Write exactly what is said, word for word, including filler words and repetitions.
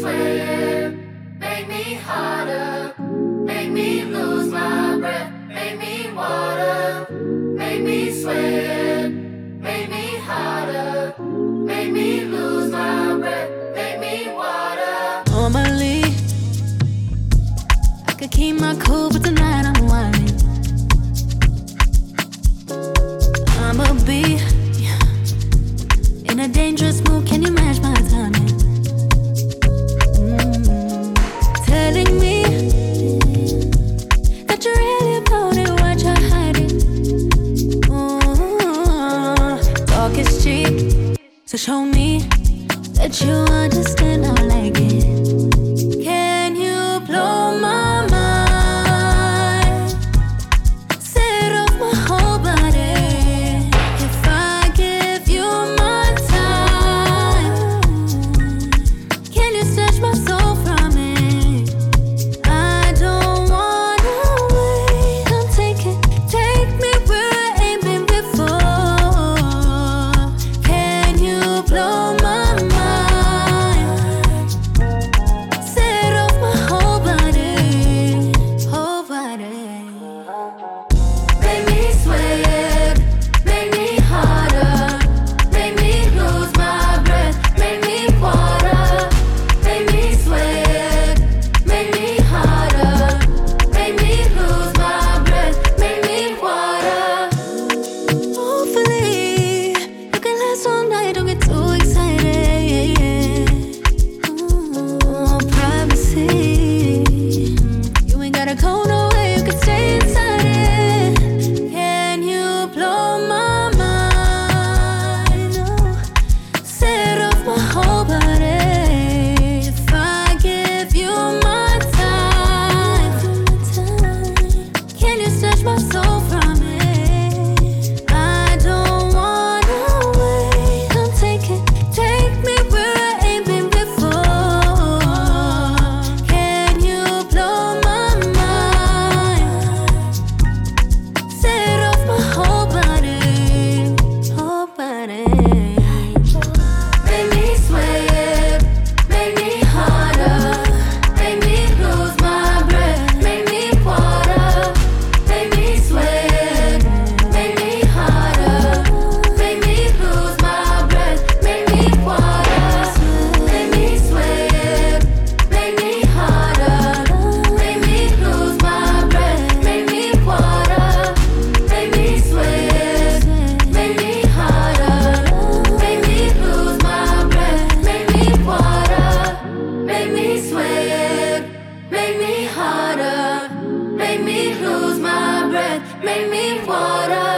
sweat, make me harder, make me lose my breath, make me water, make me sweat, make me harder, make me lose my breath, make me water. Normally, I could keep my cool, but tonight I'm whining. I'ma be in a dangerous mood. Can you match my timing? Mm. Telling me that you really about it, what you're hiding. Ooh. Talk is cheap, so show me that you understand. I like it. Can you blow my mind? Set off my whole body. If I give you my time, can you snatch my soul from it? I don't wanna wait. Come take it, take me where I ain't been before. Can you blow my mind? Set off my whole body, whole body. Make me sweat, make me harder, make me lose my breath, make me water, make me sweat, make me harder, make me lose my breath, make me water. Hopefully, you can last all night. Don't get too excited. Ooh, privacy. You ain't gotta go nowhere. You can stay inside it. Can you blow my mind? Oh, set off my whole body. If I give you my time, can you snatch my soul from it? I don't wanna wait. Come take it, take me where I ain't been before. Can you blow my mind? Set off my whole body, whole body. Make me sweat, make me harder, make me lose my breath, make me water, make me sweat, make me harder, make me lose my breath, make me water, make me sweat, make me harder, make me lose my breath, make me water, make me sweat, make me harder, make me lose my breath, make me water, make me sweat, make me harder, make me lose my breath, make me water.